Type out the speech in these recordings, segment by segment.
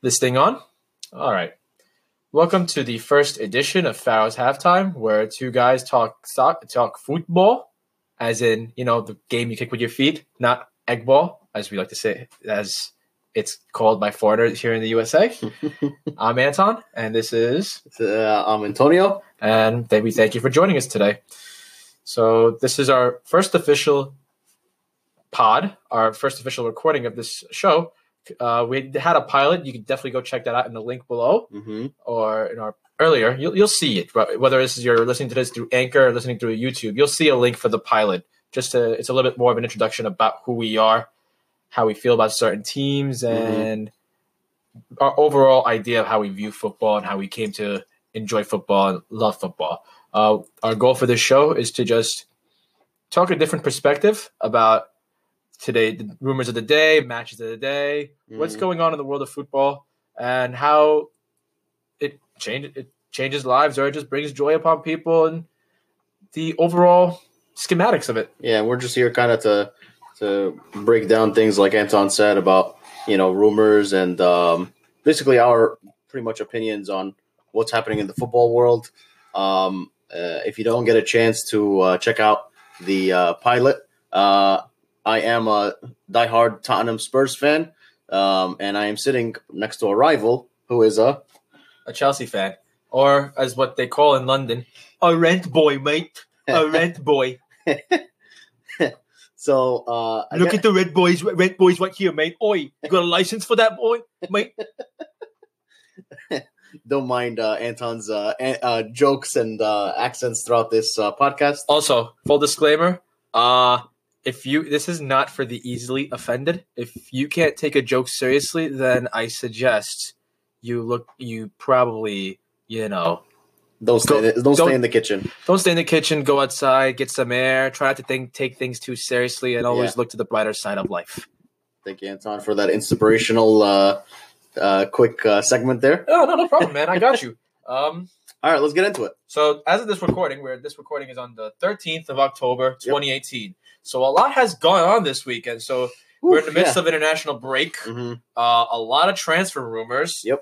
This thing on? All right. Welcome to the first edition of Pharaoh's Halftime, where two guys talk football, as in, the game you kick with your feet, not egg ball, as we like to say, as it's called by foreigners here in the USA. I'm Anton, and this is... I'm Antonio. And we thank you for joining us today. So this is our first official pod, our first official recording of this show. We had a pilot. You can definitely go check that out in the link below, or in our earlier. You'll see it. Whether you're listening to this through Anchor or listening through YouTube, you'll see a link for the pilot. It's a little bit more of an introduction about who we are, how we feel about certain teams, and our overall idea of how we view football and how we came to enjoy football and love football. Our goal for this show is to just talk a different perspective about today, the rumors of the day, matches of the day, what's going on in the world of football, and how it changes lives, or it just brings joy upon people, and the overall schematics of it. Yeah, we're just here kind of to break down things like Anton said about, rumors and basically our pretty much opinions on what's happening in the football world. If you don't get a chance to check out the pilot, I am a diehard Tottenham Spurs fan, and I am sitting next to a rival who is a Chelsea fan, or as what they call in London, a rent boy, mate. A rent boy. So look at the rent boys right here, mate. Oi, you got a license for that, boy, mate? Don't mind Anton's jokes and accents throughout this podcast. Also, full disclaimer, this is not for the easily offended. If you can't take a joke seriously, then I suggest you probably, Don't stay in the kitchen. Don't stay in the kitchen. Go outside, get some air. Try not to take things too seriously, and always look to the brighter side of life. Thank you, Anton, for that inspirational quick segment there. Oh, no problem, man. I got you. All right, let's get into it. So as of this recording, this recording is on the 13th of October, 2018. So a lot has gone on this weekend. So we're in the midst of international break. A lot of transfer rumors. Yep.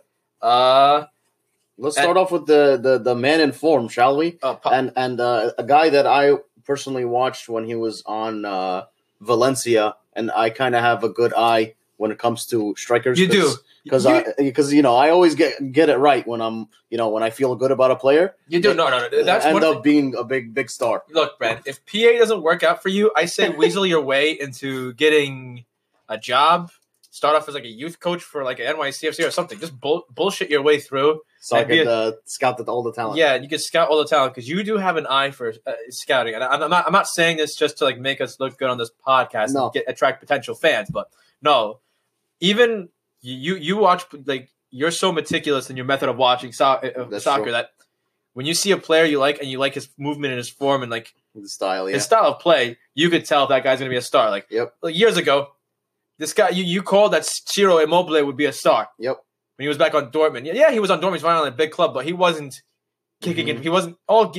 Let's start off with the man in form, shall we? And a guy that I personally watched when he was on Valencia, and I kind of have a good eye when it comes to strikers. You do. Because I always get it right when I'm when I feel good about a player. You do. No. That's end up being a big star. Look, Brad, if PA doesn't work out for you, I say weasel your way into getting a job. Start off as like a youth coach for like an NYCFC or something. Just bullshit your way through. So I can scout all the talent. Yeah, you can scout all the talent because you do have an eye for scouting. And I'm not saying this just to like make us look good on this podcast and attract potential fans, but no, even. You watch, like, you're so meticulous in your method of watching soccer that when you see a player you like and you like his movement and his form and like his style of play, you could tell if that guy's gonna be a star. Like, like years ago, this guy you called that Ciro Immobile would be a star. Yep. When he was back on Dortmund, he was on Dortmund. He's finally on a big club, but he wasn't kicking it. He wasn't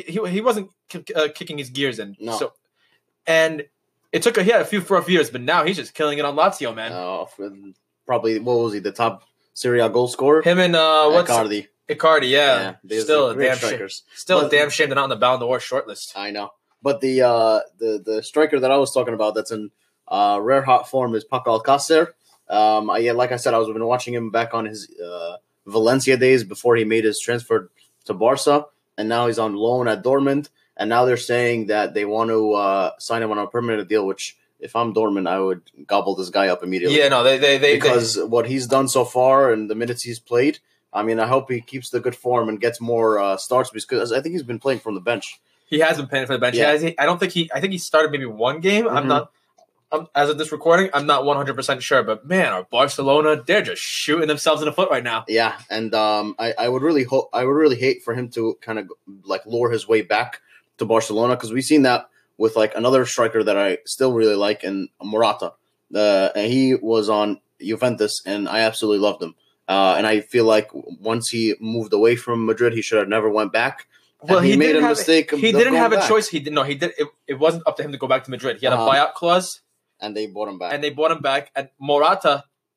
kicking his gears in. No. So, and it took he had a few rough years, but now he's just killing it on Lazio, man. Oh. Probably, what was he, the top Serie A goal scorer? Him and Icardi. Icardi, yeah. Still a damn shame. A damn shame they're not on the Ballon d'Or shortlist. I know. But the striker that I was talking about that's in rare hot form is Paco Alcácer. Like I said, I was been watching him back on his Valencia days before he made his transfer to Barca, and now he's on loan at Dortmund, and now they're saying that they want to sign him on a permanent deal, which... If I'm Dortmund, I would gobble this guy up immediately. Yeah, no, because what he's done so far and the minutes he's played, I mean, I hope he keeps the good form and gets more starts because I think he's been playing from the bench. He has been playing from the bench. Yeah. I think he started maybe one game. As of this recording, I'm not 100% sure, but man, our Barcelona, they're just shooting themselves in the foot right now. Yeah, and I would really hate for him to kind of like lure his way back to Barcelona because we've seen that with like another striker that I still really like, and Morata. And he was on Juventus, and I absolutely loved him. And I feel like once he moved away from Madrid, he should have never went back. Well, he made a mistake. He didn't have a choice. He did. It wasn't up to him to go back to Madrid. He had a buyout clause, and they bought him back. And Morata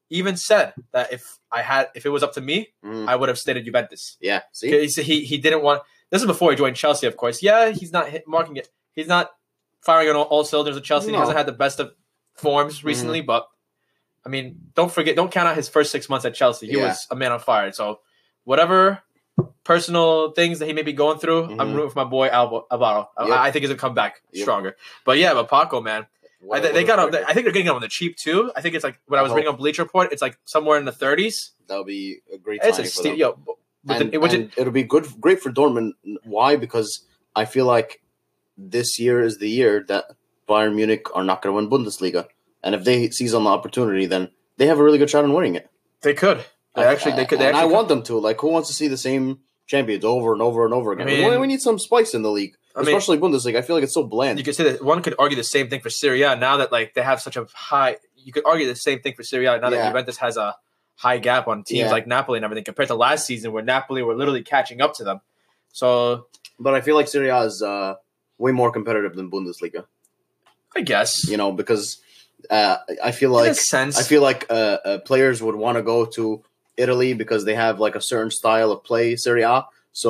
even said that if it was up to me, Mhm. I would have stayed at Juventus. Yeah. See. He didn't want. This is before he joined Chelsea, of course. Yeah, he's not marking it. He's not firing on all cylinders at Chelsea. No. He hasn't had the best of forms recently, but I mean, don't count out his first 6 months at Chelsea. He was a man on fire. So whatever personal things that he may be going through, I'm rooting for my boy Alvaro. Yep. I think he's gonna come back stronger. But yeah, but Paco, man. I think they're getting him on the cheap too. I think it's like when I was reading on Bleacher Report, it's like somewhere in the 30s. That'll be a great It's signing a for them. steal. And it'll be great for Dortmund. Why? Because I feel like this year is the year that Bayern Munich are not going to win Bundesliga, and if they seize on the opportunity, then they have a really good shot in winning it. They could. They could. And I want them to. Like, who wants to see the same champions over and over and over again? I mean, we need some spice in the league, especially Bundesliga. I feel like it's so bland. You could say that one could argue the same thing for Serie A now that like they have such a high. You could argue the same thing for Serie A now that Juventus has a high gap on teams like Napoli and everything compared to last season where Napoli were literally catching up to them. So, but I feel like Serie A is way more competitive than Bundesliga. I guess because I feel like in a sense. Players would want to go to Italy because they have like a certain style of play, Serie A.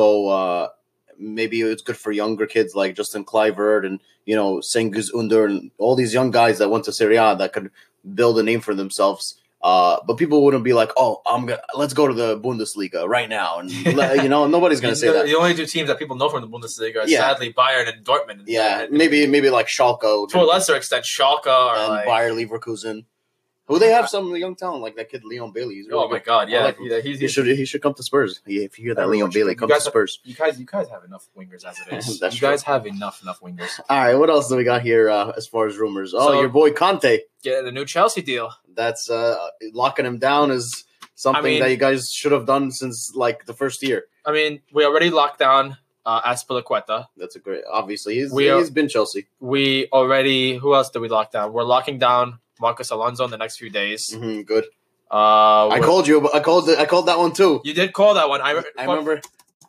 So maybe it's good for younger kids like Justin Kluivert and Cengiz Under and all these young guys that went to Serie A that could build a name for themselves. But people wouldn't be like, "Oh, let's go to the Bundesliga right now," and nobody's gonna say that. The only two teams that people know from the Bundesliga are sadly Bayern and Dortmund. Yeah, maybe like Schalke to a lesser extent, Schalke or Bayer Leverkusen. Who they have some young talent like that kid Leon Bailey. He's really my god, yeah, he should come to Spurs. If you hear that Leon Bailey, come to Spurs. You guys have enough wingers as it is. You guys have enough wingers. All right, what else do we got here as far as rumors? Your boy Conte. Yeah, the new Chelsea deal. That's locking him down is something that you guys should have done since like the first year. I mean, we already locked down Azpilicueta. That's a great. Obviously, he's been Chelsea. We already. Who else did we lock down? We're locking down Marcos Alonso in the next few days. Mm-hmm, good. I called you, but I called that one too. You did call that one. I remember.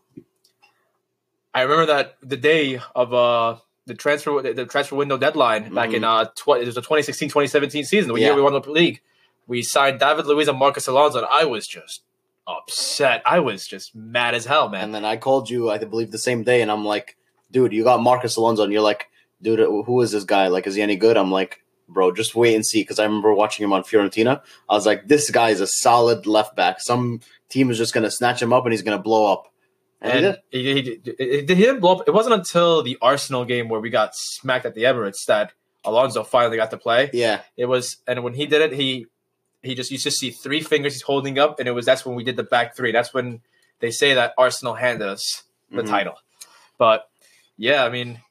I remember that the day of the transfer window deadline back in it was the 2016-2017 season, the year we won the league. We signed David Luiz and Marcos Alonso, and I was just upset. I was just mad as hell, man. And then I called you, I believe, the same day, and I'm like, dude, you got Marcos Alonso, and you're like, dude, who is this guy? Like, is he any good? I'm like, bro, just wait and see, because I remember watching him on Fiorentina. I was like, this guy is a solid left back. Some team is just going to snatch him up, and he's going to blow up. And he didn't blow up. It wasn't until the Arsenal game where we got smacked at the Emirates that Alonso finally got to play. Yeah. It was, and when he did it, he just used to see three fingers he's holding up, and that's when we did the back three. That's when they say that Arsenal handed us the title. But yeah, I mean,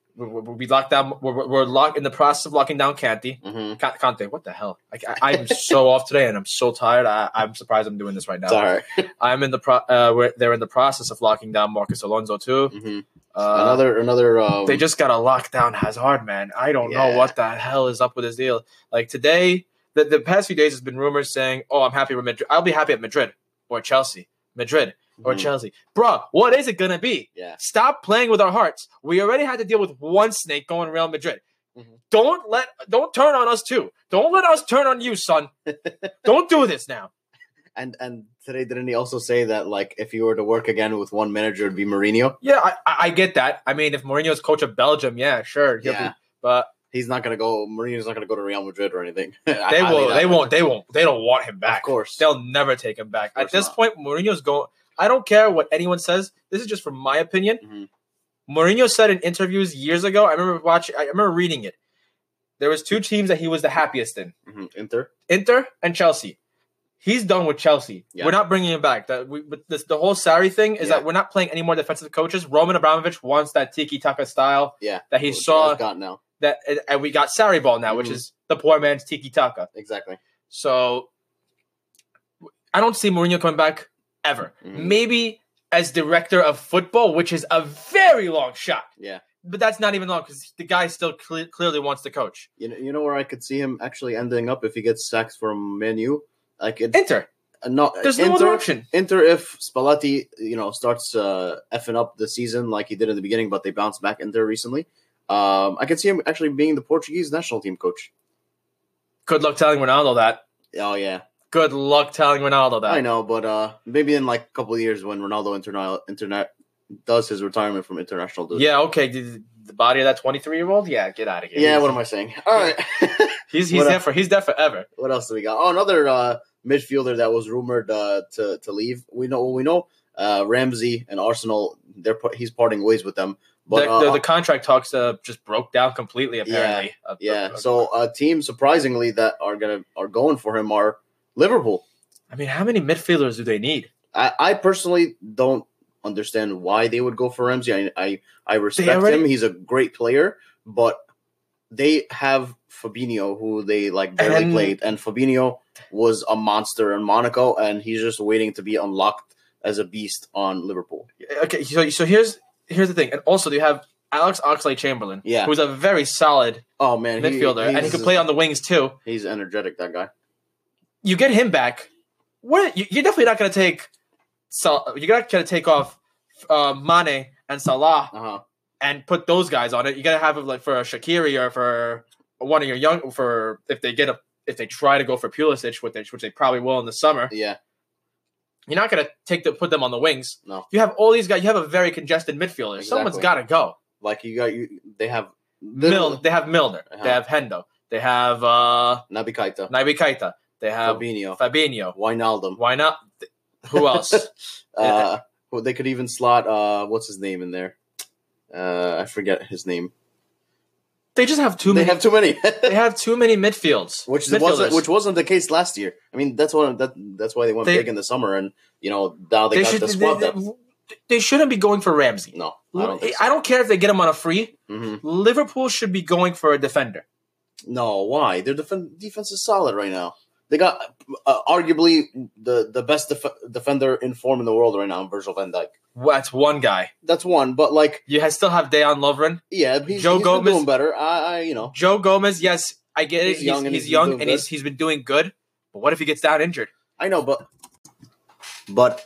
we locked down. We're locked in the process of locking down Kanté. Conte, what the hell? I'm so off today, and I'm so tired. I'm surprised I'm doing this right now. It's all right. I'm in they're in the process of locking down Marcos Alonso too. Another. They just gotta lock down Hazard, man. I don't know what the hell is up with this deal. Like today, the past few days has been rumors saying, "Oh, I'm happy with Madrid. I'll be happy at Madrid or Chelsea, Madrid." Or Chelsea. Bruh, what is it going to be? Yeah. Stop playing with our hearts. We already had to deal with one snake going Real Madrid. Don't turn on us too. Don't let us turn on you, son. Don't do this now. And today, didn't he also say that, like, if you were to work again with one manager, it'd be Mourinho? Yeah, I get that. I mean, if Mourinho's coach of Belgium, yeah, sure. But he's not going to go. Mourinho's not going to go to Real Madrid or anything. They won't. They don't want him back. Of course. They'll never take him back. At this point, Mourinho's going. I don't care what anyone says. This is just from my opinion. Mourinho said in interviews years ago, I remember reading it. There was two teams that he was the happiest in. Inter and Chelsea. He's done with Chelsea. Yeah. We're not bringing him back. The whole Sarri thing is that we're not playing any more defensive coaches. Roman Abramovich wants that tiki-taka style that he saw. Got now. And we got Sarri ball now, which is the poor man's tiki-taka. Exactly. So I don't see Mourinho coming back ever. Maybe as director of football, which is a very long shot. Yeah. But that's not even long because the guy still clearly wants to coach. You know where I could see him actually ending up if he gets sacked from Man U? Inter. There's no other option. Inter, if Spalletti, starts effing up the season like he did in the beginning, but they bounced back Inter recently. I could see him actually being the Portuguese national team coach. Good luck telling Ronaldo that. Oh, yeah. Good luck telling Ronaldo that. I know, but maybe in like a couple of years when Ronaldo internet does his retirement from international duty. Yeah, okay. The body of that 23-year-old? Yeah, get out of here. Yeah, what am I saying? All right. He's there forever. What else do we got? Oh, another midfielder that was rumored to leave. We know Ramsey and Arsenal. He's parting ways with them. But the contract talks just broke down completely. Apparently, So a team surprisingly that are going for him are Liverpool. I mean, how many midfielders do they need? I personally don't understand why they would go for Ramsey. I respect him. He's a great player, but they have Fabinho, who they barely played, and Fabinho was a monster in Monaco, and he's just waiting to be unlocked as a beast on Liverpool. Okay, so here's the thing, and also you have Alex Oxlade-Chamberlain, who's a very solid midfielder, and he can play on the wings too. He's energetic, that guy. You get him back. You're definitely not going to take. You're not going to take off Mane and Salah and put those guys on it. You got to have it for a Shaqiri or for one of your young if they try to go for Pulisic, which they probably will in the summer. Yeah, you're not going to put them on the wings. No, you have all these guys. You have a very congested midfielder. Exactly. Someone's got to go. They have They have Milner. They have Hendo. They have Naby Keita. They have Fabinho. Wijnaldum. Why not? Who else? They could even slot what's his name in there? I forget his name. They just have too many. They have too many. They have too many midfields. Which wasn't the case last year. I mean, that's why they went big in the summer, and now they got the squad depth. They shouldn't be going for Ramsey. No, I don't care if they get him on a free. Mm-hmm. Liverpool should be going for a defender. No, why? Their defense is solid right now. They got arguably the best defender in form in the world right now, Virgil van Dijk. Well, that's one guy. That's one, but you still have Dejan Lovren. Yeah, he's been doing better. Joe Gomez. Yes, I get it. He's young and he's been doing good. But what if he gets down injured? I know, but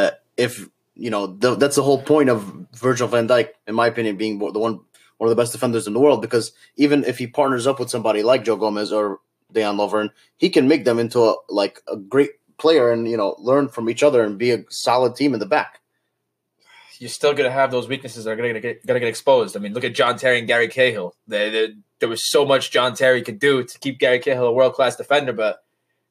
if that's the whole point of Virgil van Dijk, in my opinion, being one of the best defenders in the world. Because even if he partners up with somebody like Joe Gomez or Dejan Lovren, he can make them into a great player and learn from each other and be a solid team in the back. You're still going to have those weaknesses that are going to get exposed. I mean, look at John Terry and Gary Cahill. There was so much John Terry could do to keep Gary Cahill a world-class defender, but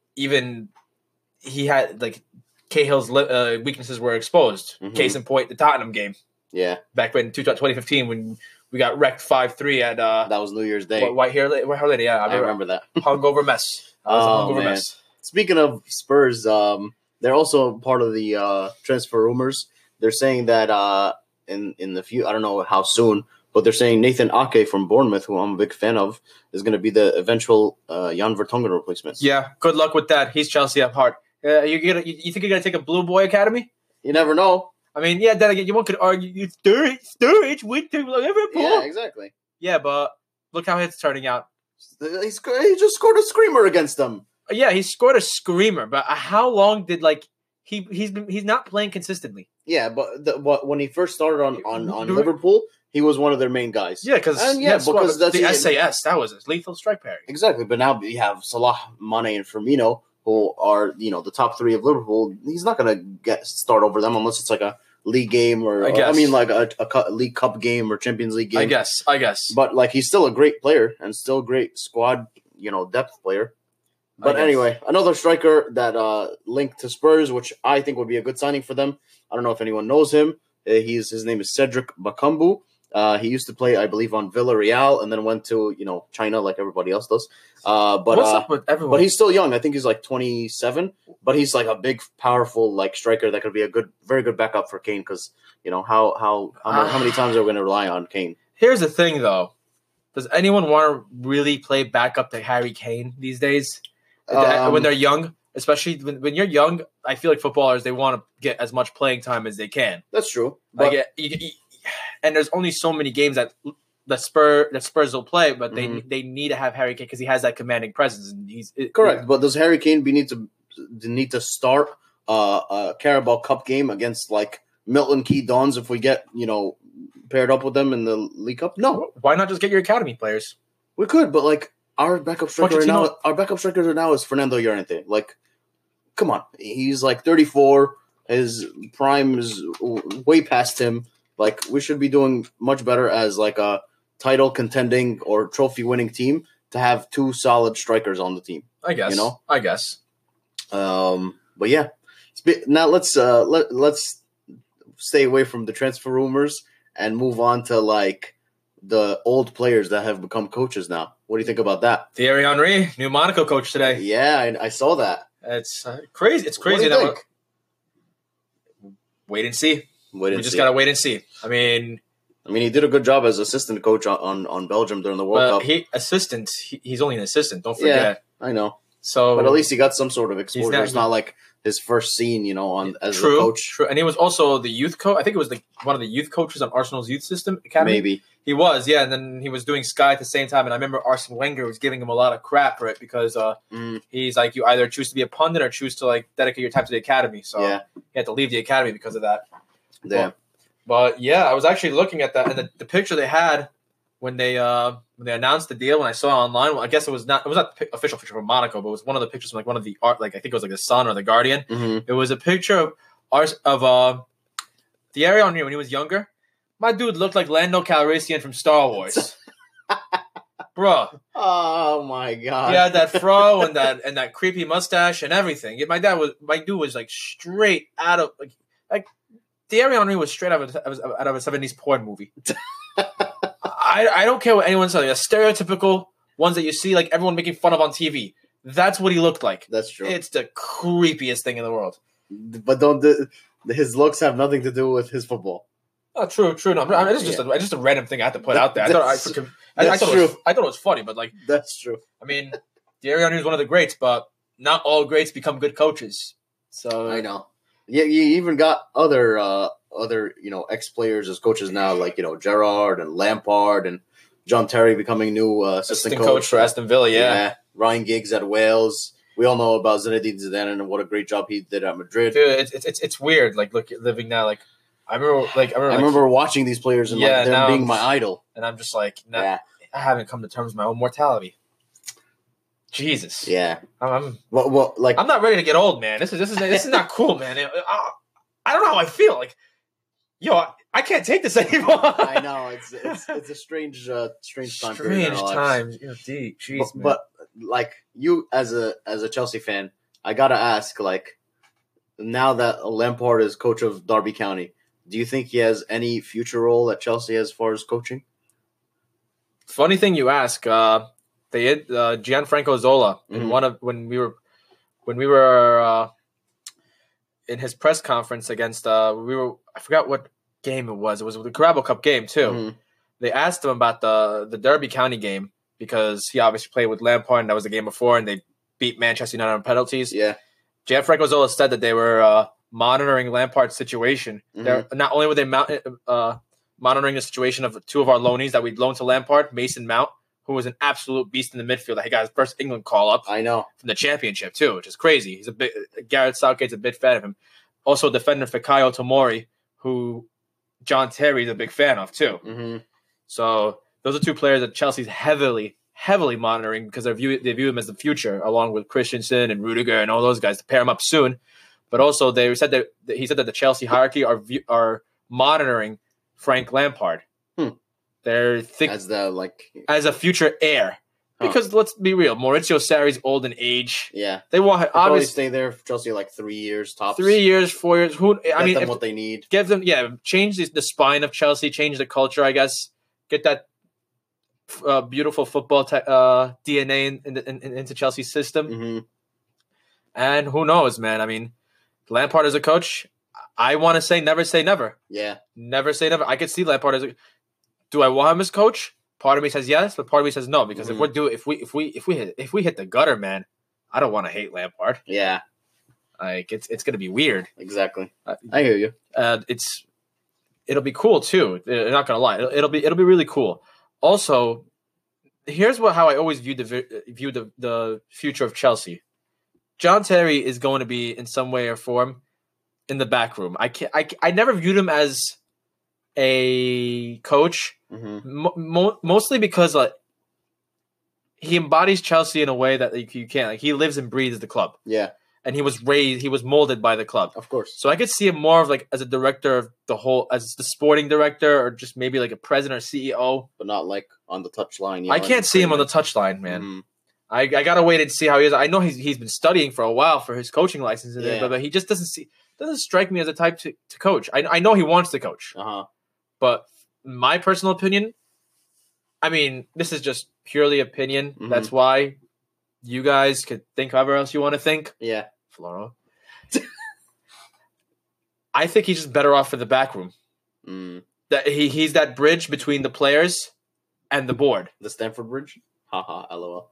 even he had Cahill's weaknesses were exposed. Mm-hmm. Case in point, the Tottenham game. Yeah, back in 2015 when we got wrecked 5-3 at that was New Year's Day. White Hare Lady. Yeah, I remember that hungover mess. Mess. Speaking of Spurs, they're also part of the transfer rumors. They're saying that in the few, I don't know how soon, but they're saying Nathan Ake from Bournemouth, who I'm a big fan of, is going to be the eventual Jan Vertonghen replacement. Yeah, good luck with that. He's Chelsea at heart. You think you're going to take a Blue Boy Academy? You never know. I mean, yeah, then again, one could argue Sturridge went to Liverpool. Yeah, exactly. Yeah, but look how it's turning out. He just scored a screamer against them. Yeah, he scored a screamer, but how long did he's not playing consistently? Yeah, but when he first started on Liverpool, he was one of their main guys. Yeah, because that's the SAS. That was his lethal strike pairing. Exactly, but now you have Salah, Mane, and Firmino, who are the top three of Liverpool. He's not going to start over them unless it's a league game or a League Cup game or Champions League game. I guess. But he's still a great player and still a great squad, depth player. But anyway, another striker that linked to Spurs, which I think would be a good signing for them. I don't know if anyone knows him. His name is Cedric Bakambu. He used to play, I believe, on Villarreal and then went to China like everybody else does. What's up with everyone? But he's still young. I think he's 27. But he's a big, powerful striker that could be a very good backup for Kane. Because how many times are we going to rely on Kane? Here's the thing, though. Does anyone want to really play backup to Harry Kane these days? When they're young, especially when you're young, I feel like footballers, they want to get as much playing time as they can. That's true. And there's only so many games that Spurs will play, but they need to have Harry Kane because he has that commanding presence. And he's correct. But does Harry Kane need to start a Carabao Cup game against Milton Key Dons if we get paired up with them in the League Cup? No. Why not just get your academy players? We could, but our backup striker right now is Fernando Llorente. come on, he's like 34. His prime is way past him. Like, we should be doing much better as like a title contending or trophy winning team to have 2 solid strikers on the team. I guess. I guess. But yeah, now let's stay away from the transfer rumors and move on to like the old players that have become coaches now. What do you think about that? Thierry Henry, new Monaco coach today. Yeah, I saw that. It's crazy. It's crazy. What do you think? Wait and see. We just gotta wait and see. I mean, he did a good job as assistant coach on Belgium during the World Cup. He's only an assistant. Don't forget. Yeah, I know. So, but at least he got some sort of exposure. It's not like his first scene, as a coach. True, and he was also the youth coach. I think it was one of the youth coaches on Arsenal's youth system academy. Maybe he was, yeah. And then he was doing Sky at the same time. And I remember Arsene Wenger was giving him a lot of crap for it because he's like, you either choose to be a pundit or choose to like dedicate your time to the academy. So he had to leave the academy because of that. Yeah, but yeah, I was actually looking at that, and the picture they had when they announced the deal, when I saw it online, well, I guess it was not the official picture from Monaco, but it was one of the pictures from like one of the art, like I think it was like the Sun or the Guardian. Mm-hmm. It was a picture of Thierry Henry when he was younger. My dude looked like Lando Calrissian from Star Wars, bro. Oh my god! He had that fro and that creepy mustache and everything. My dude was like straight out of like Thierry Henry was straight out of a 70s porn movie. I don't care what anyone says. Like, a stereotypical ones that you see, like everyone making fun of on TV. That's what he looked like. That's true. It's the creepiest thing in the world. But his looks have nothing to do with his football. Oh, true. No, it's just a random thing I had to put out there. I thought it was funny, but like that's true. I mean, Thierry Henry is one of the greats, but not all greats become good coaches. So I know. Yeah, you even got other ex-players as coaches now, like Gerrard and Lampard and John Terry becoming new assistant coach for Aston Villa. Yeah, Ryan Giggs at Wales. We all know about Zinedine Zidane and what a great job he did at Madrid. Dude, it's weird. Like living now. Like I remember watching these players and them being my idol, and I'm just like, I haven't come to terms with my own mortality. Jesus. Yeah. I'm like I'm not ready to get old, man. This is not cool, man. I don't know how I feel. Like, I can't take this anymore. I know it's a strange time. Strange time. Jeez, but like you as a Chelsea fan, I gotta ask, like, now that Lampard is coach of Derby County, do you think he has any future role at Chelsea as far as coaching? Funny thing you ask. They had Gianfranco Zola in when we were in his press conference against I forgot what game it was. It was the Carabao Cup game too. Mm-hmm. They asked him about the Derby County game because he obviously played with Lampard and that was the game before, and they beat Manchester United on penalties. Yeah, Gianfranco Zola said that they were monitoring Lampard's situation. Mm-hmm. Not only were they monitoring the situation of 2 of our loanees that we'd loaned to Lampard, Mason Mount, who was an absolute beast in the midfield. He got his first England call-up. I know. From the championship, too, which is crazy. Gareth Southgate's a big fan of him. Also, defender Fikayo Tomori, who John Terry's a big fan of, too. Mm-hmm. So those are 2 players that Chelsea's heavily monitoring because they view him as the future, along with Christensen and Rudiger and all those guys to pair him up soon. But also, he said that the Chelsea hierarchy are monitoring Frank Lampard. They're as a future heir, because let's be real, Maurizio Sarri's old in age. Yeah, they want obviously stay there for Chelsea like 3 years tops. 3 years, 4 years. Them what they need. Give them, change the spine of Chelsea, change the culture. I guess get that beautiful football DNA into Chelsea's system. Mm-hmm. And who knows, man? I mean, Lampard as a coach, I want to say never say never. Yeah, never say never. I could see Lampard as do I want him as coach? Part of me says yes, but part of me says no, because if we hit the gutter, man, I don't want to hate Lampard. Yeah, like it's gonna be weird. Exactly, I hear you. It'll be cool too. I'm not gonna lie, it'll be really cool. Also, here's how I always view the future of Chelsea. John Terry is going to be in some way or form in the back room. I never viewed him as a coach, mostly because he embodies Chelsea in a way that you can't. Like, he lives and breathes the club. Yeah, and he was molded by the club. Of course. So I could see him more of like as a director of as the sporting director, or just maybe like a president or CEO. But not like on the touchline. I can't see him on the touchline, man. Mhm. I gotta wait and see how he is. I know he's been studying for a while for his coaching license, but he just doesn't strike me as a type to coach. I know he wants to coach, but my personal opinion, I mean, this is just purely opinion. Mhm. That's why you guys could think however else you want to think. Yeah. Floro. I think he's just better off for the back room. Mm. That he's that bridge between the players and the board. The Stanford Bridge? Haha, lol.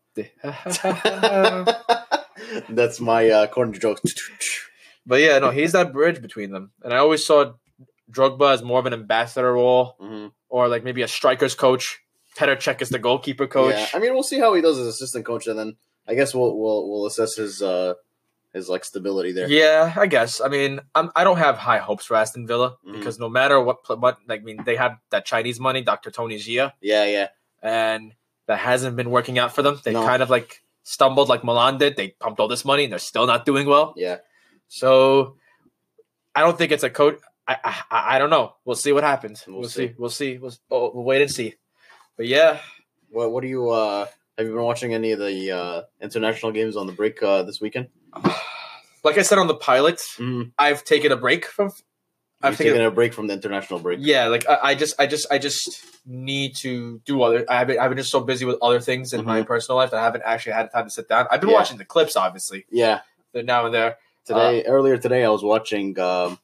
That's my corner joke. But yeah, no, he's that bridge between them. And I always saw Drogba as more of an ambassador role, or like maybe a striker's coach. Petr Cech is the goalkeeper coach. Yeah, I mean, we'll see how he does as assistant coach, and then I guess we'll assess his like stability there. Yeah, I guess. I mean, I don't have high hopes for Aston Villa because no matter what, I mean, they have that Chinese money, Dr. Tony Xia. Yeah. And that hasn't been working out for them. They kind of like stumbled like Milan did. They pumped all this money and they're still not doing well. Yeah. So I don't think it's a coach. I don't know. We'll see what happens. We'll see. We'll wait and see. But yeah. What do you have you been watching any of the international games on the break this weekend? Like I said on the pilot, I've taken a break from. I've taken a break from the international break. Yeah, like I just need to do other. I've been just so busy with other things in my personal life that I haven't actually had time to sit down. I've been watching the clips, obviously. Yeah, now and there. Earlier today, I was watching the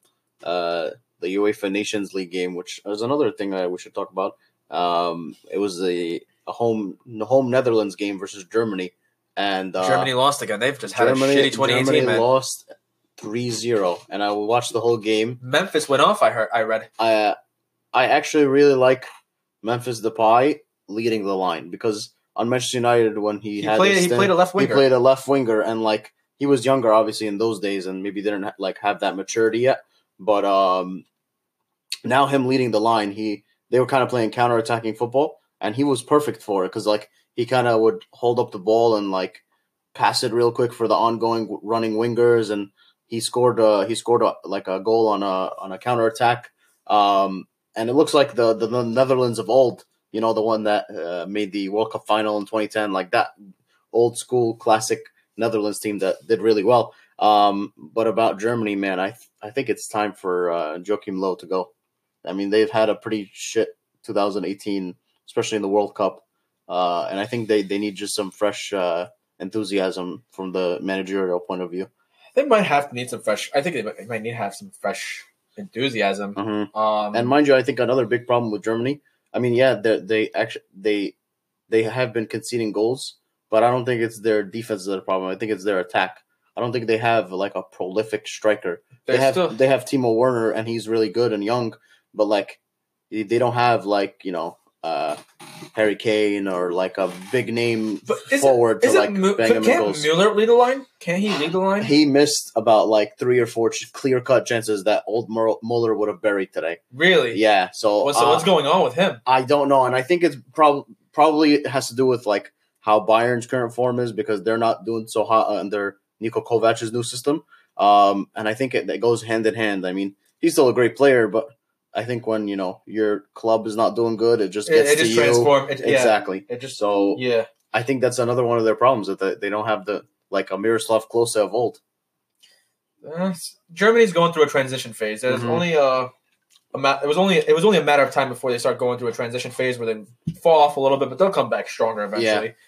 UEFA Nations League game, which is another thing that we should talk about. It was a home Netherlands game versus Germany, and Germany lost again. They've just had a shitty 2018. Germany lost 3-0, and I watched the whole game. Memphis went off. I read. I actually really like Memphis Depay leading the line, because on Manchester United when he played a left winger. He played a left winger, and like he was younger, obviously, in those days, and maybe didn't have that maturity yet. But now him leading the line, they were kind of playing counter-attacking football, and he was perfect for it, because like he kind of would hold up the ball and like pass it real quick for the ongoing running wingers, and he scored a goal on a counterattack. And it looks like the Netherlands of old, the one that made the World Cup final in 2010, like that old school classic Netherlands team that did really well. But about Germany, man, I think it's time for Joachim Löw to go. I mean, they've had a pretty shit 2018, especially in the World Cup. And I think they need just some fresh enthusiasm from the managerial point of view. They might have to need some fresh. I think they might need to have some fresh enthusiasm. And mind you, I think another big problem with Germany. I mean, yeah, they have been conceding goals, but I don't think it's their defense that's the problem. I think it's their attack. I don't think they have like a prolific striker. They have Timo Werner, and he's really good and young, but like they don't have like Harry Kane or like a big name forward to bang him in goals. Can't Mueller lead the line? Can he lead the line? He missed about like 3 or 4 clear-cut chances that old Mueller would have buried today. Really? Yeah. So what's going on with him? I don't know, and I think it's probably has to do with like how Bayern's current form is, because they're not doing so hot under Niko Kovac's new system. And I think it goes hand in hand. I mean, he's still a great player, but I think when your club is not doing good, it just gets to you. Exactly. I think that's another one of their problems, that they don't have a Miroslav Klose of old. Germany's going through a transition phase. There's only it was only a matter of time before they start going through a transition phase where they fall off a little bit, but they'll come back stronger eventually. Yeah.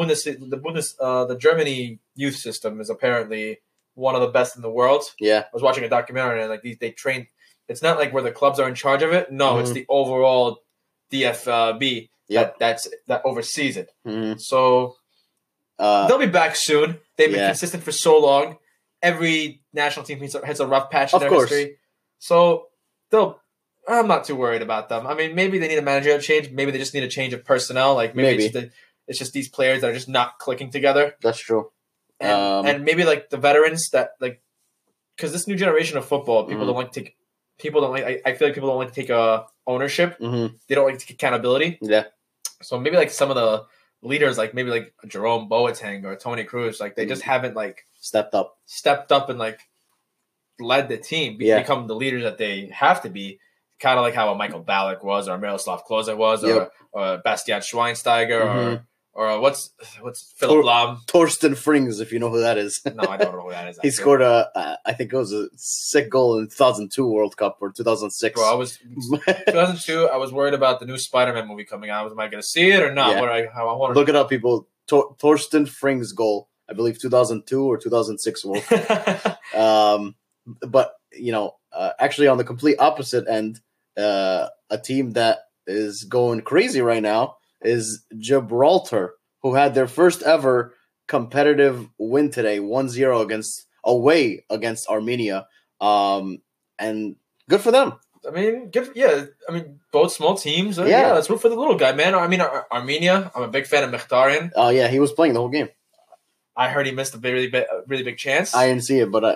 The Germany youth system is apparently one of the best in the world. Yeah, I was watching a documentary and they train. It's not like where the clubs are in charge of it. No, it's the overall DFB that oversees it. So they'll be back soon. They've been consistent for so long. Every national team hits a rough patch in their history. So I'm not too worried about them. I mean, maybe they need a managerial change. Maybe they just need a change of personnel. Like maybe. It's just these players that are just not clicking together. That's true. And maybe like the veterans that like, because this new generation of football, people don't like to take. People don't like. I feel like people don't like to take ownership. They don't like to take accountability. Yeah. So maybe like some of the leaders, like maybe like Jerome Boateng or Tony Cruz, like they just haven't like stepped up. and led the team, Yeah. become the leaders that they have to be. Kind of like how a Michael Ballack was, or Miroslav Klose was, Yep. or Bastian Schweinsteiger, Mhm. or what's Philip Lahm? Torsten Frings, if you know who that is. No, I don't know who that is. He scored I think it was a sick goal in 2002 World Cup or 2006. Bro, I was 2002. I was worried about the new Spider-Man movie coming out. Am I going to see it or not? Yeah. I want Look it up, people. Torsten Frings goal, I believe 2002 or 2006 World Cup. But actually on the complete opposite end, a team that is going crazy right now is Gibraltar, who had their first ever competitive win today, 1-0 away against Armenia. And good for them. I mean, both small teams. Yeah. Let's root for the little guy, man. I mean, Armenia. I'm a big fan of Mkhitaryan. Oh yeah, he was playing the whole game. I heard he missed a really big chance. I didn't see it, but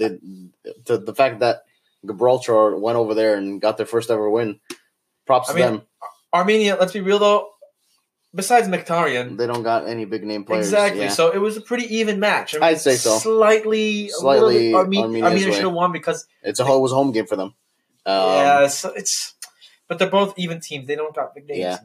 the fact that Gibraltar went over there and got their first ever win, props to them. Armenia, let's be real though, besides Mkhitaryan, they don't got any big name players. Exactly. Yeah. So it was a pretty even match. I mean, I'd say so. Slightly Armenia should have won because it was a home game for them. So but they're both even teams. They don't got big names. Yeah.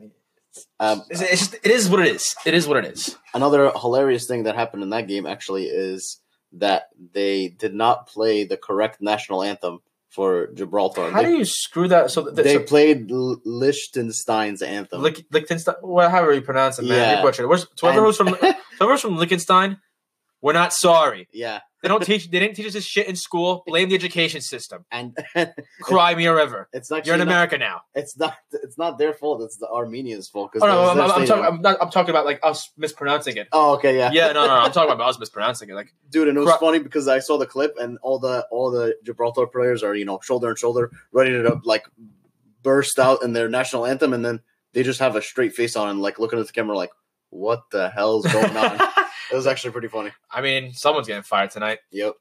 It is what it is. It is what it is. Another hilarious thing that happened in that game actually is that they did not play the correct national anthem for Gibraltar. How do you screw that? So they played Liechtenstein's anthem. Liechtenstein, however you pronounce it, man. Yeah. You're butchering it. Whoever's from Liechtenstein, we're not sorry. Yeah. They didn't teach us this shit in school. Blame the education system. And cry me a river. It's not. You're in America now. It's not their fault. It's the Armenians' fault. I'm talking about like us mispronouncing it. Oh, okay, yeah. Yeah, no. I'm talking about us mispronouncing it. Like, dude, and it was funny because I saw the clip and all the Gibraltar players are shoulder and shoulder, ready to like burst out in their national anthem, and then they just have a straight face on and like looking at the camera like, what the hell's going on? It was actually pretty funny. I mean, someone's getting fired tonight. Yep.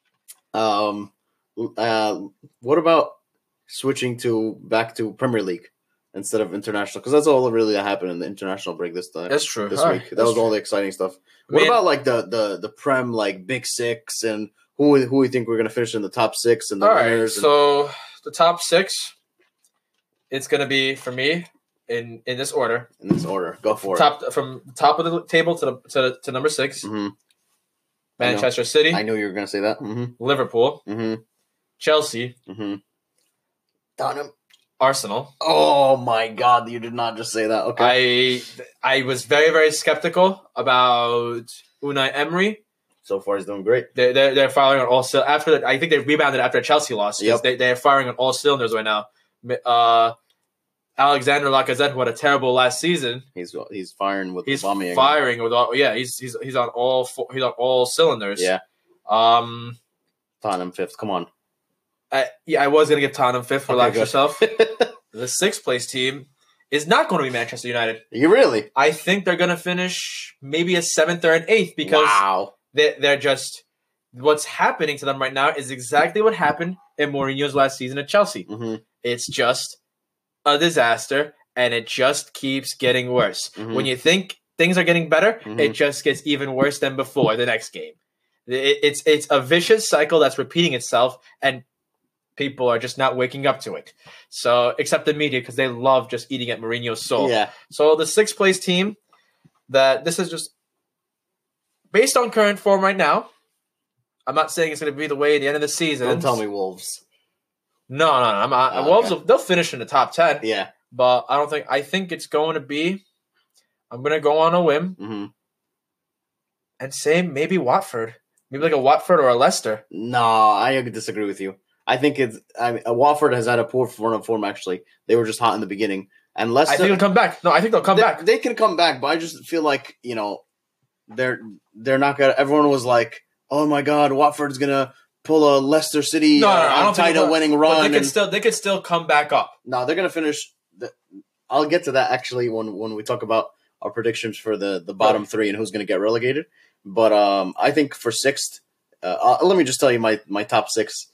What about switching back to Premier League instead of international? Because that's all really that happened in the international break this time. That's true. This week, that was all the exciting stuff. What about like the Prem, like Big Six, and who we think we're gonna finish in the top six and the winners? So the top six, it's gonna be for me. In this order. In this order. Go for it. From the top of the table to number 6. Mm-hmm. Manchester City. I knew you were going to say that. Mm-hmm. Liverpool. Mm-hmm. Chelsea. Mm-hmm. Tottenham. Arsenal. Oh my God! You did not just say that. Okay. I was very, very skeptical about Unai Emery. So far, he's doing great. They're firing on all cylinders. I think they rebounded after a Chelsea loss. Yep. They're firing on all cylinders right now. Alexander Lacazette, who had a terrible last season, he's firing with. He's firing with all. Yeah, he's on all cylinders. Yeah. Tottenham 5th. Come on. I was gonna give Tottenham 5th. Relax good. yourself. The 6th place team is not going to be Manchester United. You really? I think they're going to finish maybe a 7th or an 8th because they're just what's happening to them right now is exactly what happened in Mourinho's last season at Chelsea. Mm-hmm. It's just a disaster, and it just keeps getting worse. Mm-hmm. When you think things are getting better, mm-hmm. it just gets even worse than before the next game. It's a vicious cycle that's repeating itself, and people are just not waking up to it. So, except the media, because they love just eating at Mourinho's soul. Yeah. So, the 6th place team, this is just based on current form right now. I'm not saying it's going to be the way at the end of the season. Don't tell me Wolves. No. Wolves, they'll finish in the top 10. Yeah. But I think it's going to be, I'm going to go on a whim mm-hmm. and say maybe Watford. Maybe like a Watford or a Leicester. No, I disagree with you. I think Watford has had a poor form, actually. They were just hot in the beginning. And Leicester, I think they'll come back. No, I think they'll come back. They can come back, but I just feel like, they're not going to – everyone was like, oh, my God, Watford's going to pull a Leicester City title-winning run. But they could still come back up. No, they're going to finish – I'll get to that, actually, when we talk about our predictions for the bottom three and who's going to get relegated. But I think for 6th let me just tell you my top 6.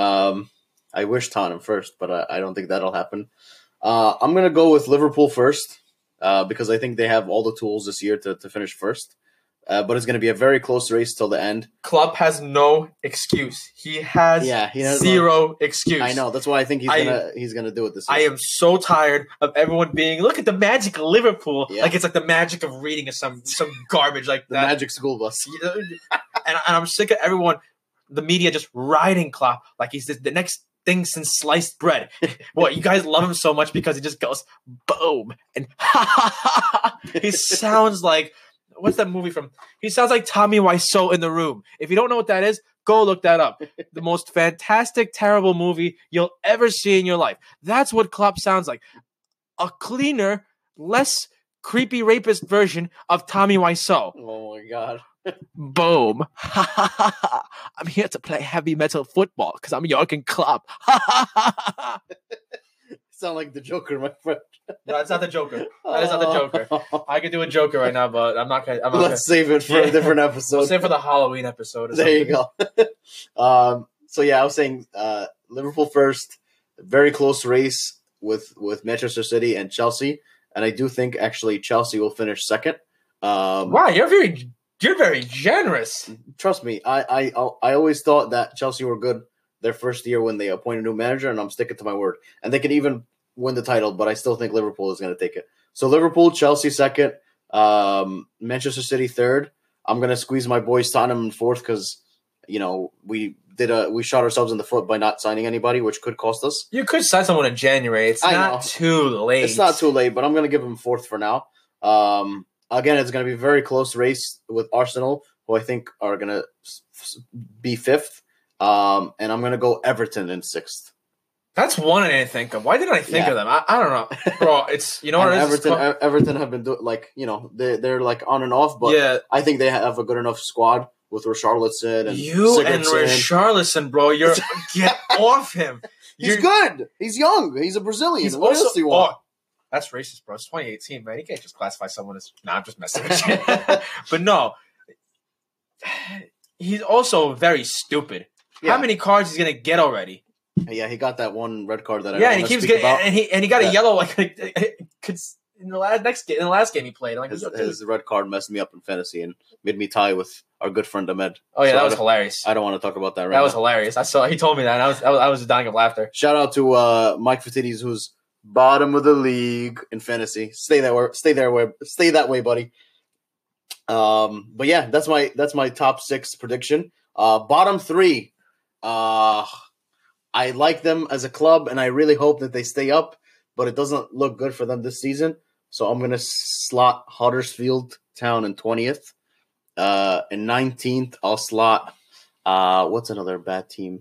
I wish Tottenham first, but I don't think that'll happen. I'm going to go with Liverpool first because I think they have all the tools this year to finish first. but it's going to be a very close race till the end. Klopp has no excuse. He has zero excuse. I know. That's why I think he's gonna do it this year. I am so tired of everyone being, look at the magic of Liverpool. Yeah. Like it's like the magic of reading some garbage like the that. Magic school bus. and I'm sick of everyone, the media just riding Klopp like he's the next thing since sliced bread. What, you guys love him so much because he just goes boom and he sounds like, what's that movie from? He sounds like Tommy Wiseau in The Room. If you don't know what that is, go look that up. The most fantastic, terrible movie you'll ever see in your life. That's what Klopp sounds like. A cleaner, less creepy rapist version of Tommy Wiseau. Oh my God. Boom. I'm here to play heavy metal football because I'm Jurgen Klopp. Sound like the Joker, my friend. No, it's not the Joker. That is not the Joker. I could do a Joker right now, but I'm not going to. Let's save it for a different episode. We'll save it for the Halloween episode. There you go. So, yeah, I was saying Liverpool first. Very close race with Manchester City and Chelsea. And I do think, actually, Chelsea will finish second. Wow, you're very generous. Trust me. I always thought that Chelsea were good their first year when they appoint a new manager, and I'm sticking to my word. And they can even win the title, but I still think Liverpool is going to take it. So Liverpool, Chelsea second, Manchester City third. I'm going to squeeze my boys Tottenham in fourth because, we shot ourselves in the foot by not signing anybody, which could cost us. You could sign someone in January. It's not too late. It's not too late, but I'm going to give them fourth for now. Again, it's going to be a very close race with Arsenal, who I think are going to be fifth. And I'm going to go Everton in sixth. That's one I didn't think of. Why didn't I think of them? I don't know. Bro, it's, what it is? Everton have been doing, they're like on and off, but yeah. I think they have a good enough squad with Richarlison and Sigurdsson. And Richarlison, bro, get off him. He's good. He's young. He's a Brazilian. What else do you want? That's racist, bro. It's 2018, man. You can't just classify someone as... Nah, I'm just messing with you. But no. He's also very stupid. Yeah. How many cards he's going to get already? Yeah, he got that one red card that I and he keeps getting... About. And he got a yellow in the last game he played. Like, his red card messed me up in fantasy and made me tie with our good friend Ahmed. Oh, yeah, that was hilarious. I don't want to talk about that right now. That was hilarious. He told me that, and I was dying of laughter. Shout out to Mike Fatides, who's bottom of the league in fantasy. Stay that way, buddy. But yeah, that's my top six prediction. Bottom three, I like them as a club, and I really hope that they stay up. But it doesn't look good for them this season, so I'm gonna slot Huddersfield Town in 20th. In 19th, I'll slot. What's another bad team?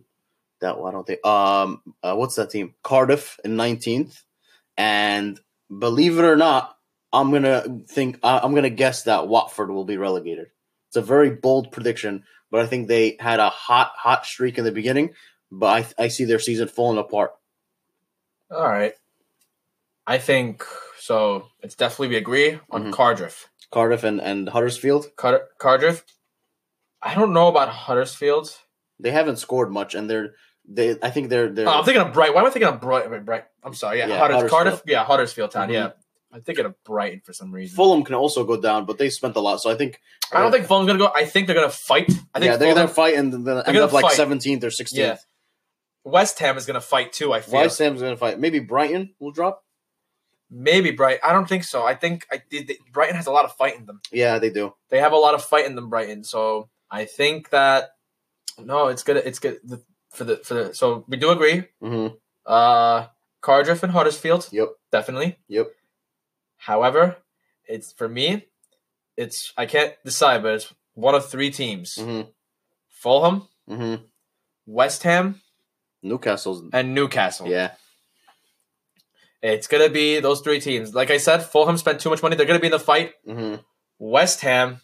What's that team? Cardiff in 19th. And believe it or not, I'm gonna guess that Watford will be relegated. It's a very bold prediction, but I think they had a hot streak in the beginning, but I see their season falling apart. All right, I think so. It's definitely we agree on Cardiff. Cardiff and Huddersfield. Cardiff. I don't know about Huddersfield. They haven't scored much, and I think they're. Oh, I'm thinking of Brighton. Why am I thinking of Brighton? I'm sorry. Yeah, Cardiff. Yeah, Huddersfield Town. Mm-hmm. Yeah, I'm thinking of Brighton for some reason. Fulham can also go down, but they spent a lot, so I think. I don't think Fulham's gonna go. I think they're gonna fight. They're gonna fight and then end up like 17th or 16th. Yeah. West Ham is gonna fight too. I feel West Ham's gonna fight. Maybe Brighton will drop. Maybe Brighton. I don't think so. I think Brighton has a lot of fight in them. Yeah, they do. They have a lot of fight in them, Brighton. So I think that it's good. It's good. So we do agree. Mm-hmm. Cardiff and Huddersfield. Yep. Definitely. Yep. However, for me, I can't decide, but it's one of three teams: Fulham, West Ham, Newcastle. Yeah. It's gonna be those three teams. Like I said, Fulham spent too much money. They're gonna be in the fight. Mm-hmm. West Ham,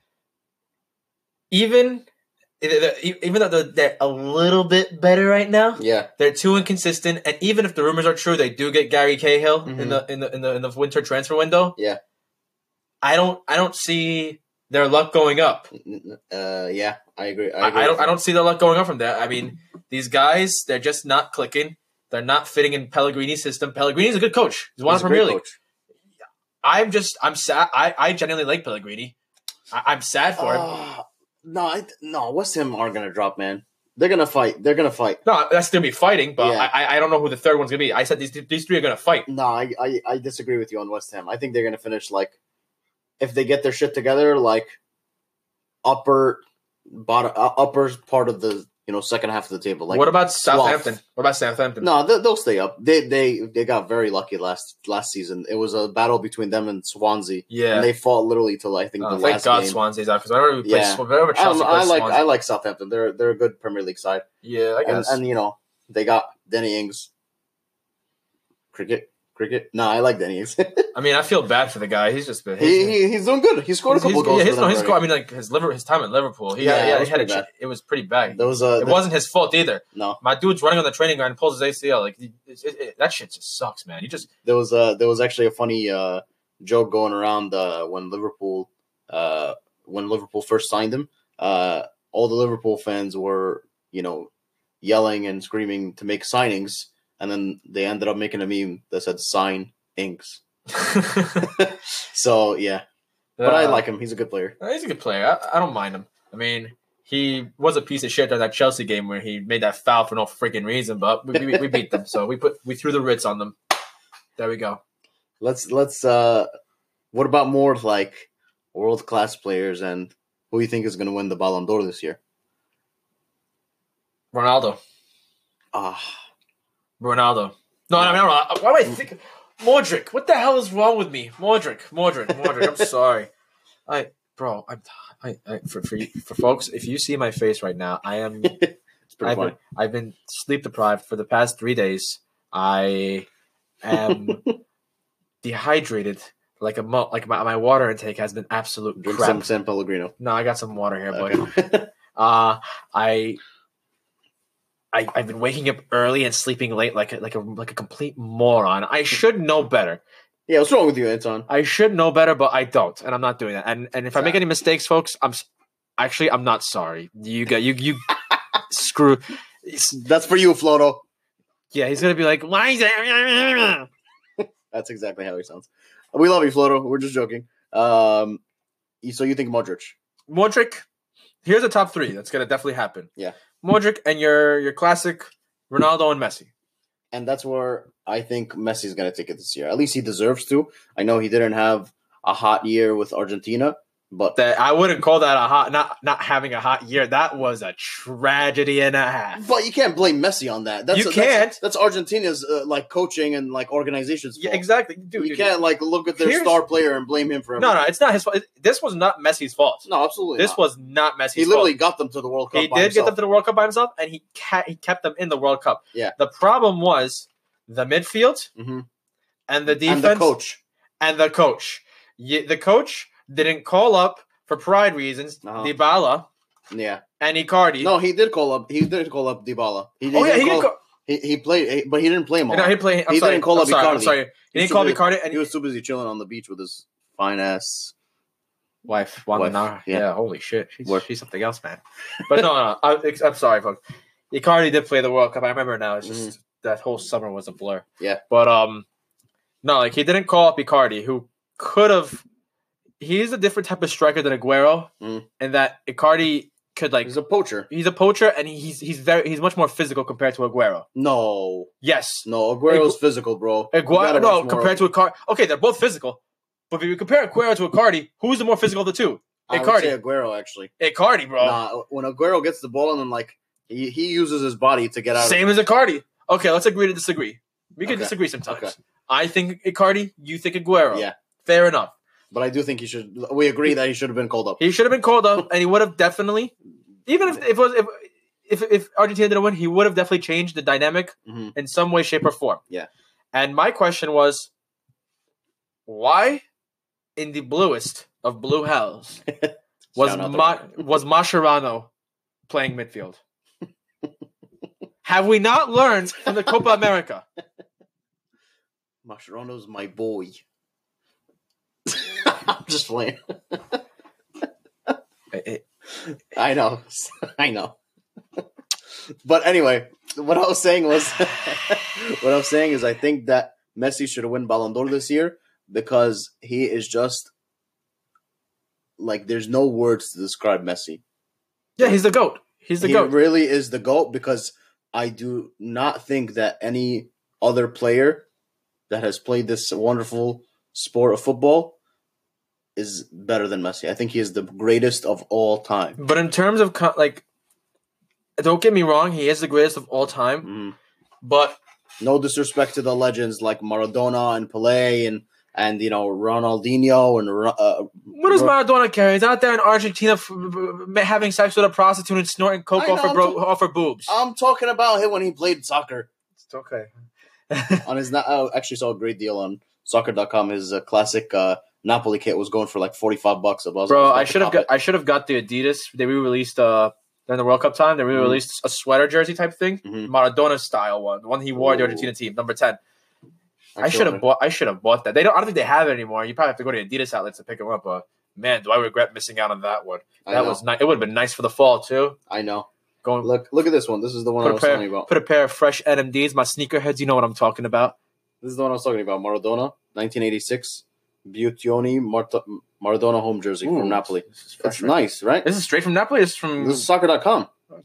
even though they're a little bit better right now, they're too inconsistent. And even if the rumors are true, they do get Gary Cahill in the winter transfer window. Yeah, I don't see their luck going up. Yeah, I agree. I don't see their luck going up from there. I mean, these guys, they're just not clicking. They're not fitting in Pellegrini's system. Pellegrini's a good coach. He's won a Premier League. I'm sad. I genuinely like Pellegrini. I'm sad for him. No, West Ham aren't gonna drop, man. They're gonna fight. No, that's still be fighting, but Yeah. I don't know who the third one's gonna be. I said these three are gonna fight. No, I disagree with you on West Ham. I think they're gonna finish like if they get their shit together, like upper part of the second half of the table. Like what about 12th. Southampton? What about Southampton? No, they'll stay up. They got very lucky last season. It was a battle between them and Swansea. Yeah. And they fought literally till I think the thank last God game. Swansea's out because whenever I Chelsea plays Swansea. I like Southampton. They're a good Premier League side. Yeah, I guess. And they got Danny Ings. Cricket. No, I like Danny Ings. I mean, I feel bad for the guy. He's just been he's doing good. He scored a couple goals. His goal. I mean, like his time at Liverpool. It was pretty bad. It wasn't his fault either. No, my dude's running on the training ground and pulls his ACL. Like that shit just sucks, man. There was actually a funny joke going around when Liverpool first signed him. All the Liverpool fans were yelling and screaming to make signings. And then they ended up making a meme that said "sign Inks." So yeah, but I like him. He's a good player. He's a good player. I don't mind him. I mean, he was a piece of shit during that Chelsea game where he made that foul for no freaking reason. But we beat them, so we threw the Ritz on them. There we go. Let's. What about more like world class players and who you think is going to win the Ballon d'Or this year? Ronaldo. Ronaldo. No, I mean, why do I think Modric? What the hell is wrong with me? Modric. I'm sorry. For folks, if you see my face right now, I am. It's pretty funny. I've been sleep deprived for the past 3 days. I am dehydrated. Like my water intake has been absolute Drink crap. some San Pellegrino. No, I got some water here, boy. Okay. I've been waking up early and sleeping late like a complete moron. I should know better. Yeah, what's wrong with you, Anton? I should know better, but I don't, and I'm not doing that. And if I make any mistakes, folks, I'm not sorry. You screw. That's for you, Floto. Yeah, he's gonna be like, why is it? That's exactly how he sounds. We love you, Floto. We're just joking. So you think Modric? Modric. Here's a top 3 that's gonna definitely happen. Yeah. Modric and your classic Ronaldo and Messi. And that's where I think Messi's going to take it this year. At least he deserves to. I know he didn't have a hot year with Argentina, but I wouldn't call that a hot not having a hot year. That was a tragedy and a half. But you can't blame Messi on that. You can't. That's Argentina's coaching and organization's fault. Yeah, exactly. Dude, you can't look at their star player and blame him for everything. No, it's not his fault. This was not Messi's fault. No, absolutely. This was not Messi's fault. He literally got them to the World Cup. He did get them to the World Cup by himself, and he kept them in the World Cup. Yeah. The problem was the midfield and the defense and the coach. The coach didn't call up for pride reasons. Dybala, and Icardi. No, he did call up. He did call up Dybala. He played, but he didn't play him. No, he played. He didn't call up Icardi. I'm sorry. He didn't call Icardi, and he was too busy chilling on the beach with his fine ass wife. Yeah, holy shit, she's something else, man. But no, I'm sorry, folks. Icardi did play the World Cup. I remember now. It's just that whole summer was a blur. Yeah, but no, he didn't call up Icardi, who could have. He's a different type of striker than Aguero, in that Icardi could he's a poacher. He's a poacher, and he's much more physical compared to Aguero. No. Yes. No, Aguero's physical, bro. Aguero compared to Icardi. Okay, they're both physical, but if you compare Aguero to Icardi, who's the more physical of the two? I would say Aguero, actually. Icardi, bro. Nah, when Aguero gets the ball and then he uses his body to get out. Same as Icardi. Okay, let's agree to disagree. We can disagree sometimes. Okay. I think Icardi. You think Aguero. Yeah. Fair enough. But I do think we agree that he should have been called up. He should have been called up, and he would have definitely, even if Argentina didn't win, he would have definitely changed the dynamic in some way, shape, or form. Yeah. And my question was, why, in the bluest of blue hells, was Mascherano playing midfield? Have we not learned from the Copa America? Mascherano's my boy. I'm just playing. I know. But anyway, what I was saying is I think that Messi should win Ballon d'Or this year because he is just there's no words to describe Messi. Yeah, he's the GOAT. He's the He GOAT. really is the GOAT because I do not think that any other player that has played this wonderful sport of football is better than Messi. I think he is the greatest of all time. But in terms of don't get me wrong, he is the greatest of all time. Mhm. But No disrespect to the legends like Maradona and Pelé and Ronaldinho and what does Maradona care? He's out there in Argentina having sex with a prostitute and snorting coke I know, off her boobs. I'm talking about him when he played soccer. It's okay. On his, I actually saw a great deal on soccer.com. His classic Napoli kit was going for like $45. Bro, I should have got the Adidas. They re-released during the World Cup time. They re-released a sweater jersey type thing, Maradona style one, the one he wore at the Argentina team, number 10. I should have bought that. I don't think they have it anymore. You probably have to go to Adidas outlets to pick them up. But man, do I regret missing out on that one. That was nice. It would have been nice for the fall too. I know. Look at this one. This is the one I was talking about. Put a pair of fresh NMDs, my sneakerheads. You know what I'm talking about. This is the one I was talking about. Maradona, 1986, Buitoni Maradona home jersey from Napoli. That's nice, right? This is straight from Napoli. This is soccer.com.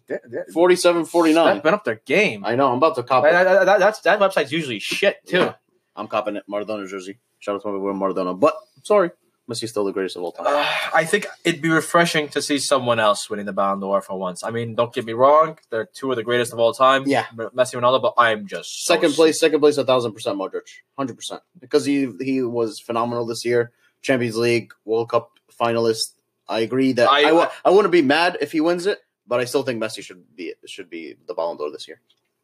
47.49. They've been up their game. I know. I'm about to cop it. That website's usually shit too. Yeah. I'm copping it. Maradona jersey. Shout out to my boy Maradona. But sorry, Messi's still the greatest of all time. I think it'd be refreshing to see someone else winning the Ballon d'Or for once. I mean, don't get me wrong; they're two of the greatest of all time. Yeah, Messi and Ronaldo. But I'm just second place, 1,000% Modric, 100%, because he was phenomenal this year. Champions League, World Cup finalist. I agree that I wouldn't be mad if he wins it, but I still think Messi should be the Ballon d'Or this year.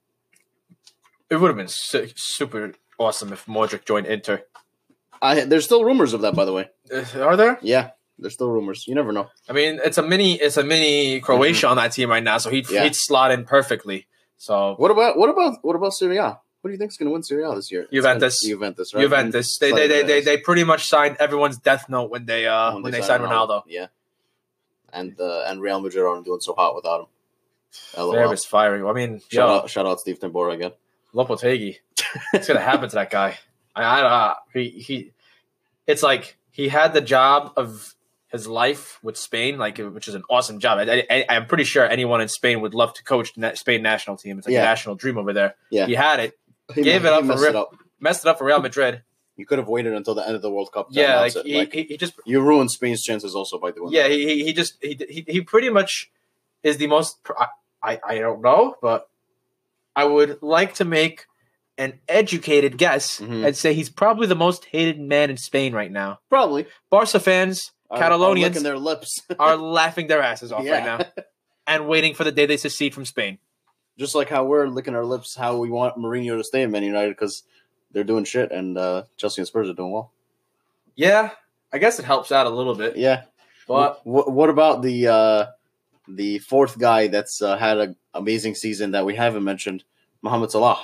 It would have been super awesome if Modric joined Inter. There's still rumors of that, by the way. Are there? Yeah, there's still rumors. You never know. I mean, it's a mini Croatia on that team right now, so he'd slot in perfectly. So what about Serie A? What do you think is going to win Serie A this year? Juventus, right? Juventus. They pretty much signed everyone's death note when they signed Ronaldo. Yeah, and Real Madrid aren't doing so hot without him. They're misfiring. I mean, shout out Steve Tambora again. Lopetegui. What's gonna happen to that guy? It's like he had the job of his life with Spain, which is an awesome job. I'm pretty sure anyone in Spain would love to coach the Spain national team. It's like a national dream over there. Yeah. He had it. Messed it up for Real Madrid. You could have waited until the end of the World Cup. You ruined Spain's chances also by doing that. Yeah, he pretty much is the most. I don't know, but I would like to make an educated guess and say he's probably the most hated man in Spain right now. Probably. Barca fans, Catalonians, licking their lips. are laughing their asses off right now and waiting for the day they secede from Spain. Just like how we're licking our lips, how we want Mourinho to stay in Man United because they're doing shit and Chelsea and Spurs are doing well. Yeah, I guess it helps out a little bit. Yeah. But what about the fourth guy that's had an amazing season that we haven't mentioned, Mohamed Salah?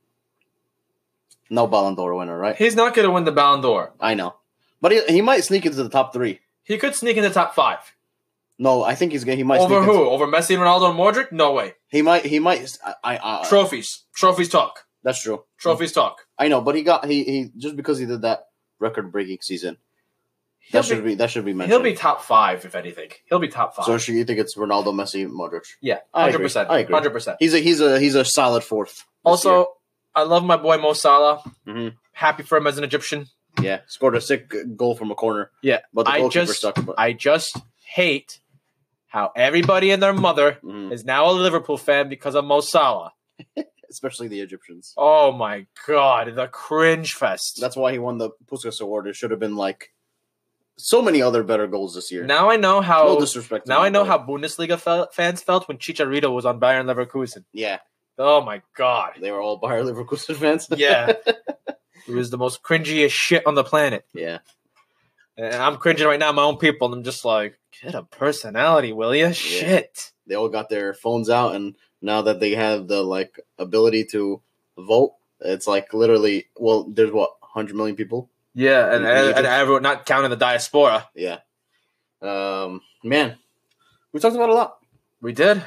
No Ballon d'Or winner, right? He's not going to win the Ballon d'Or. I know. But he might sneak into the top 3. He could sneak in the top 5. No, I think he might. Over who? Over Messi, Ronaldo, and Modric? No way. He might. Trophies talk. That's true. Trophies talk. I know, but he just because he did that record-breaking season, that should be mentioned. He'll be top 5 if anything. He'll be top 5. So you think it's Ronaldo, Messi, Modric? Yeah, 100%. I agree. 100%. He's a solid 4th. Also, I love my boy Mo Salah. Mm-hmm. Happy for him as an Egyptian. Yeah, scored a sick goal from a corner. Yeah, but the goalkeeper stuck. I just hate how everybody and their mother is now a Liverpool fan because of Mo Salah. Especially the Egyptians. Oh my God, the cringe fest. That's why he won the Puskas Award. It should have been like so many other better goals this year. Now I know how. No disrespect. Now I know how Bundesliga fans felt when Chicharito was on Bayern Leverkusen. Yeah. Oh my God. They were all Bayer Leverkusen fans. Yeah. It was the most cringiest shit on the planet. Yeah. And I'm cringing right now, my own people, and I'm just like, get a personality, will you? Yeah. Shit. They all got their phones out, and now that they have the ability to vote, it's like literally, well, there's 100 million people? Yeah, and everyone, not counting the diaspora. Yeah. Man, we talked about a lot. We did.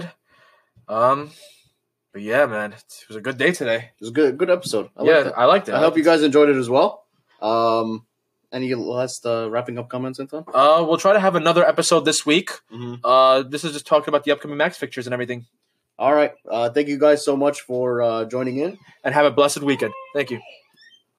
But yeah, man, it was a good day today. It was a good episode. I liked it. I hope you guys enjoyed it as well. Any last wrapping up comments, Anton? We'll try to have another episode this week. Mm-hmm. This is just talking about the upcoming Max fixtures and everything. All right. Thank you guys so much for joining in. And have a blessed weekend. Thank you.